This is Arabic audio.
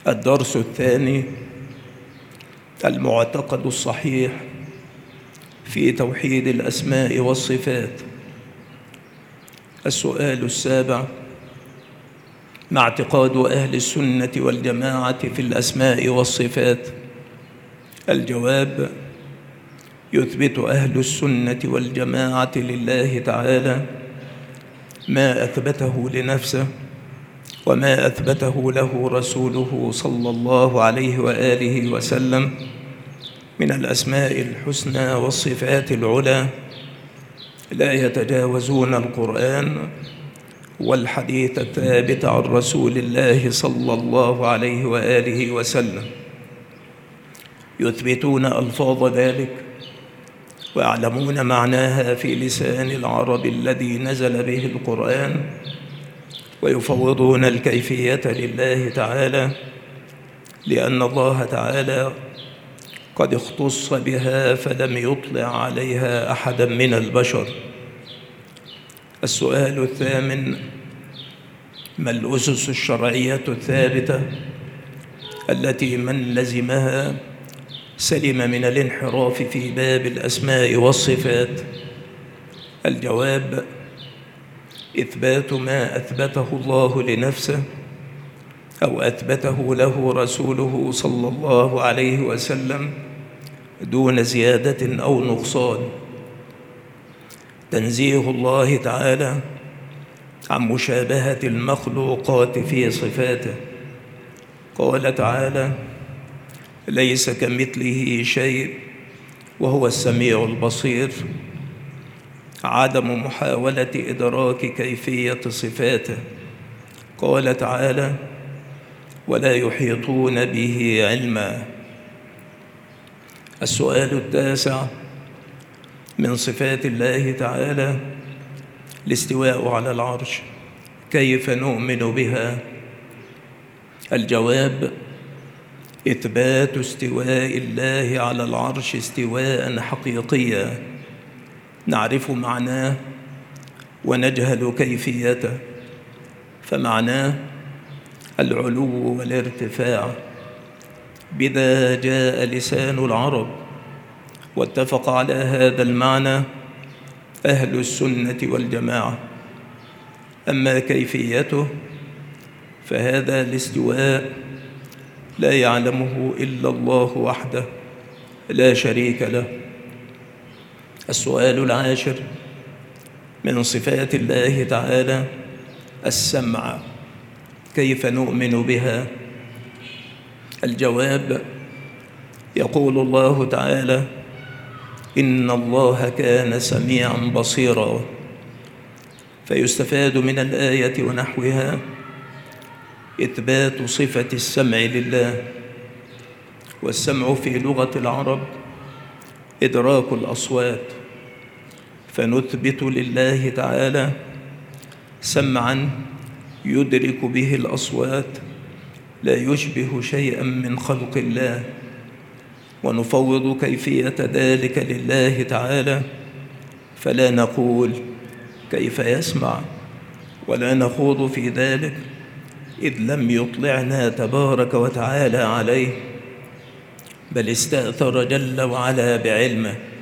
الدرس الثاني: المعتقد الصحيح في توحيد الأسماء والصفات. السؤال السابع: ما اعتقاد أهل السنة والجماعة في الأسماء والصفات؟ الجواب: يثبت أهل السنة والجماعة لله تعالى ما أثبته لنفسه وما أثبته له رسوله صلى الله عليه وآله وسلم من الأسماء الحسنى والصفات العلى، لا يتجاوزون القرآن والحديث الثابت عن رسول الله صلى الله عليه وآله وسلم، يثبتون ألفاظ ذلك ويعلمون معناها في لسان العرب الذي نزل به القرآن، ويفوضون الكيفية لله تعالى، لأن الله تعالى قد اختص بها فلم يطلع عليها أحدا من البشر. السؤال الثامن: ما الأسس الشرعية الثابتة التي من لزمها سلم من الانحراف في باب الأسماء والصفات؟ الجواب: إثبات ما أثبته الله لنفسه أو أثبته له رسوله صلى الله عليه وسلم دون زيادة أو نقصان. تنزيه الله تعالى عن مشابهة المخلوقات في صفاته. قال تعالى: ليس كمثله شيء وهو السميع البصير. عدم محاولة إدراك كيفية صفاته. قال تعالى: ولا يحيطون به علما. السؤال التاسع: من صفات الله تعالى الاستواء على العرش، كيف نؤمن بها؟ الجواب: إثبات استواء الله على العرش استواء حقيقيا نعرف معناه ونجهل كيفيته. فمعناه العلو والارتفاع، بذا جاء لسان العرب، واتفق على هذا المعنى أهل السنة والجماعة. أما كيفيته فهذا الاستواء لا يعلمه إلا الله وحده لا شريك له. السؤال العاشر: من صفات الله تعالى السمع، كيف نؤمن بها؟ الجواب: يقول الله تعالى: إن الله كان سميعا بصيرا. فيستفاد من الآية ونحوها إثبات صفة السمع لله. والسمع في لغة العرب إدراك الأصوات، فنثبت لله تعالى سمعا يدرك به الأصوات لا يشبه شيئا من خلق الله، ونفوض كيفية ذلك لله تعالى، فلا نقول كيف يسمع ولا نخوض في ذلك، إذ لم يطلعنا تبارك وتعالى عليه، بل استأثر جل وعلا بعلمه